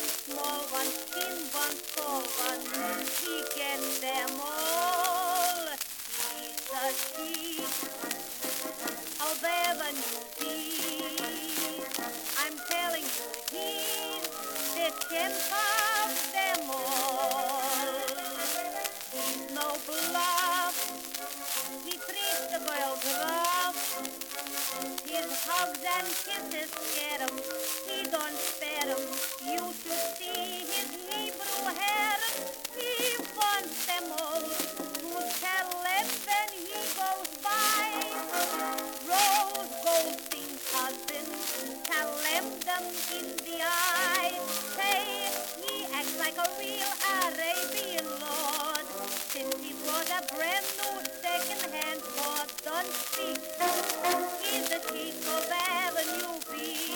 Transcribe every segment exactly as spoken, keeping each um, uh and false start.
one, small one, thin one, tall one. He gets them all. He's a sheep of avenue B. I'm telling you, he's the champ of them all. He's no bluff. He treats the girls rough. His hugs and kisses scare 'em. He don't spare 'em. You should see his Hebrew hair. He wants them all to tell him when he goes by. Rose Goldstein cousin, tell him them in the eye. Say he acts like a real Arabian lord. Since he brought a brand new second-hand Ford, don't speak. He's the chief of Avenue B.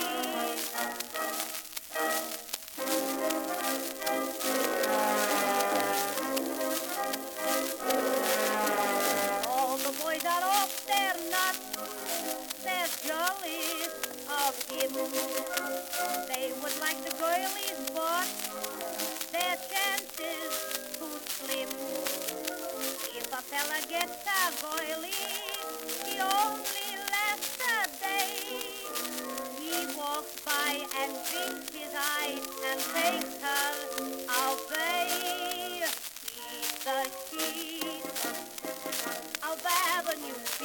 All the boys are off their nuts. They're jolly of him. They would like the girlies, but their chances too slim. If a fella gets a girlie, he only lasts a day. He walks by and blinks his eye and takes her away. He's the sheep of Avenue B.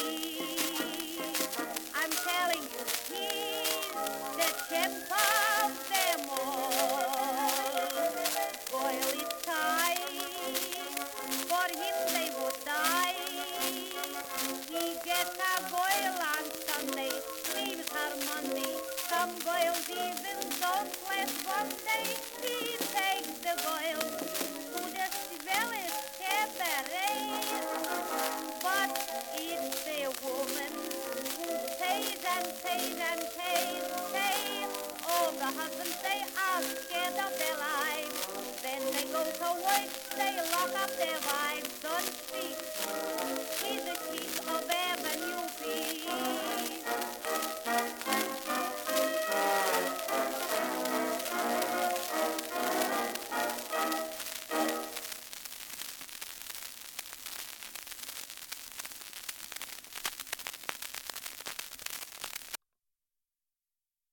I'm telling you, he's the champ of them all. Goyle is tight, for him they would die. He gets a Goyle on Sunday, leaves her Monday. Some Goyles even don't last one day. He takes the Goyle to the swellest cabarets. But it's the woman who pays and pays and pays, pays. All the husbands, they are scared of their lives. Then they go to work, they lock up their wives. Don't speak, he's a